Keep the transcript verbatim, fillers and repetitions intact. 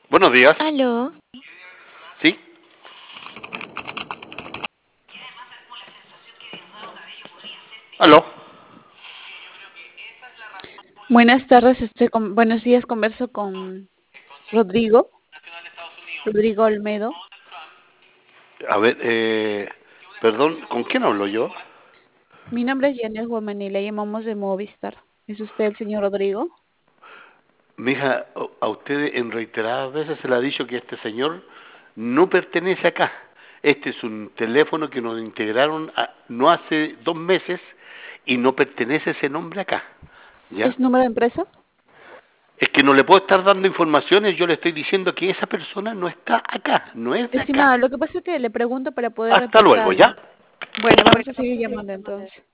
Buenos días. Aló, ¿Sí? ¿Aló? Buenas tardes, estoy con, buenos días, converso con Rodrigo, Rodrigo Olmedo. A ver, eh, perdón, ¿con quién hablo yo? Mi nombre es Janet Woman y le llamamos de Movistar. ¿Es usted el señor Rodrigo? Mija, a usted en reiteradas veces se le ha dicho que este señor no pertenece acá. Este es un teléfono que nos integraron a- no hace dos meses y no pertenece ese nombre acá. ¿Ya? ¿Es número de empresa? Es que no le puedo estar dando informaciones, yo le estoy diciendo que esa persona no está acá, no es de acá. Estimado, lo que pasa es que le pregunto para poder Hasta luego, reportarlo. ¿ya? Bueno, vamos a seguir llamando entonces.